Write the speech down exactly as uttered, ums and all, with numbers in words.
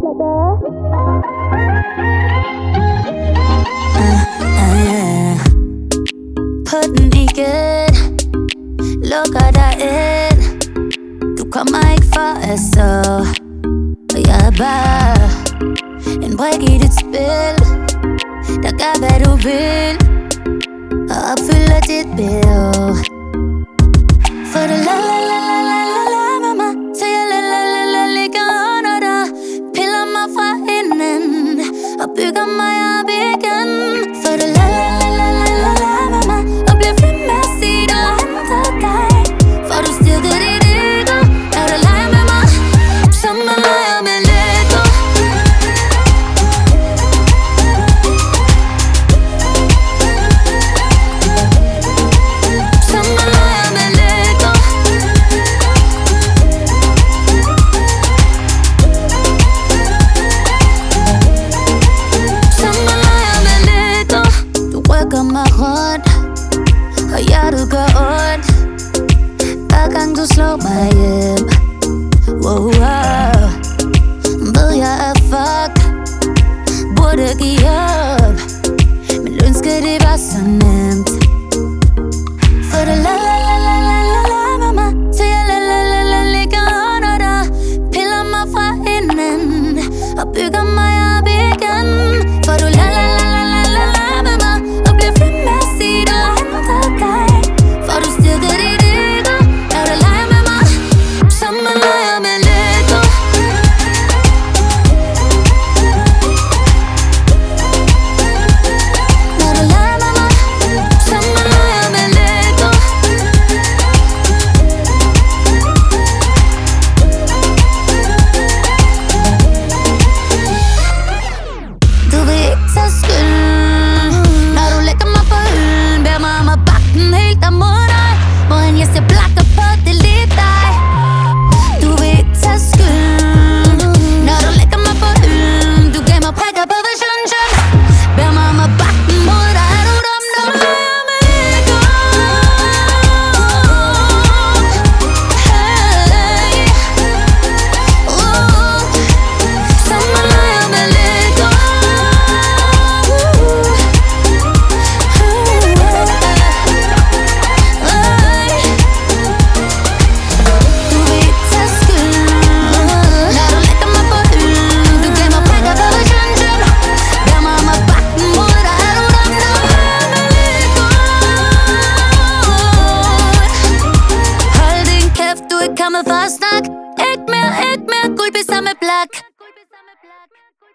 uh, yeah. På den igen, lukker dig ind. Du kommer ikke for at sove, og jeg er bare en brik i dit spil, der gør hvad du vil og opfylder dit behov. For du la la la la la la la med mig, så jeg la la la la ligger under dig, piller mig fra hinanden og bygger mig op igen. For du la la la la la la la med mig og bliver ved med at sige du henter dig. For du styrker dit ego, er du leger med mig, som man leger med Lego. Som man leger med Lego. Som man leger med Lego. Du rykker mig rundt, og hjertet gør ondt hver gang du slår mig hjem. Wow, wow. Ved jeg er fuck, burde give op, men ønsker det var så nemt. For du la la la la la la la med mig, så jeg la la la la ligger under dig, piller mig fra hinanden og bygger mig op igen. For du la la la la la la la med mig og bliver ved med at sige du henter dig. For du styrker dit ego, er du leger med mig, som man leger med Lego. Når du leger med mig, som man leger med Lego. Du vil ikke tage skylden, når du lægger mig på hylden, beder mig om at bakke den helt imod dig, måden jeg ser blakker på, det er lige dig. Du vil ikke tage skylden, når du lægger mig på hylden, du gav mig prikker på visionen, beder mig om at bakke den mod dig. Er du dum, når du leger med Lego? Hey, uh, som man leger med Lego. Du vil ikke tage skylden, når du lægger mig på hylden, du gav mig prikker på visionen, beder mig om at bakke den mod dig. Er du dum, når du leger med Lego? Hold din kæft, du er ikke kommet for at snakke. Ikke mere, ikke mere, guldbisser med blak.